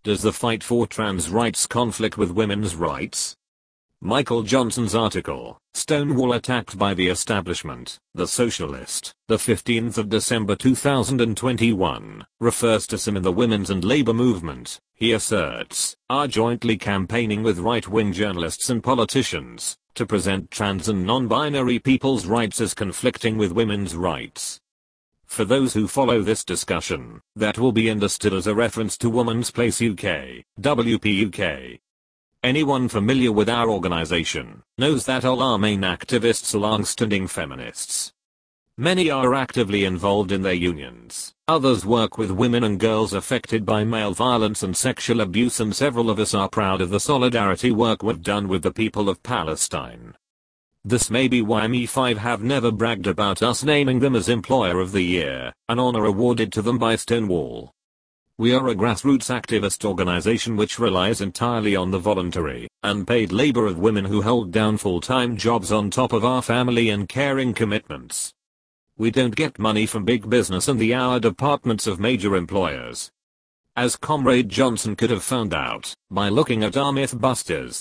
Does the fight for trans rights conflict with women's rights? Michael Johnson's article, Stonewall Attacked by the Establishment, The Socialist, the 15th of December 2021, refers to some in the women's and labor movement, he asserts, are jointly campaigning with right-wing journalists and politicians to present trans and non-binary people's rights as conflicting with women's rights. For those who follow this discussion, that will be understood as a reference to Women's Place UK, WPUK. Anyone familiar with our organization knows that all our main activists are long-standing feminists. Many are actively involved in their unions, others work with women and girls affected by male violence and sexual abuse, and several of us are proud of the solidarity work we've done with the people of Palestine. This may be why Me5 have never bragged about us naming them as Employer of the Year, an honor awarded to them by Stonewall. We are a grassroots activist organization which relies entirely on the voluntary, unpaid labor of women who hold down full-time jobs on top of our family and caring commitments. We don't get money from big business and the hour departments of major employers. As Comrade Johnson could have found out by looking at our Mythbusters,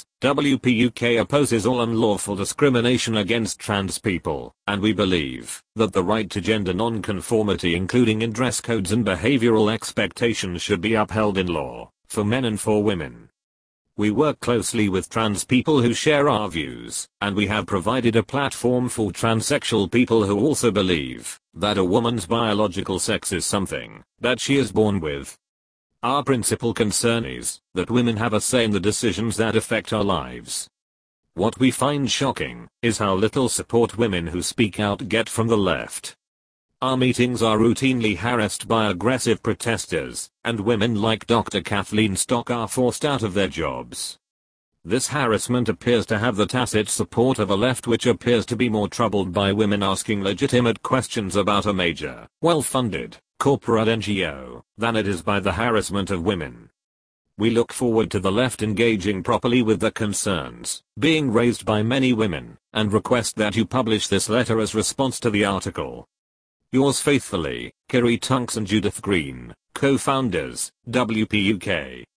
WPUK opposes all unlawful discrimination against trans people, and we believe that the right to gender non-conformity, including in dress codes and behavioral expectations, should be upheld in law, for men and for women. We work closely with trans people who share our views, and we have provided a platform for transsexual people who also believe that a woman's biological sex is something that she is born with. Our principal concern is that women have a say in the decisions that affect our lives. What we find shocking is how little support women who speak out get from the left. Our meetings are routinely harassed by aggressive protesters, and women like Dr. Kathleen Stock are forced out of their jobs. This harassment appears to have the tacit support of a left which appears to be more troubled by women asking legitimate questions about a major, well-funded, corporate NGO, than it is by the harassment of women. We look forward to the left engaging properly with the concerns being raised by many women, and request that you publish this letter as response to the article. Yours faithfully, Kerry Tunks and Judith Green, co-founders, WPUK.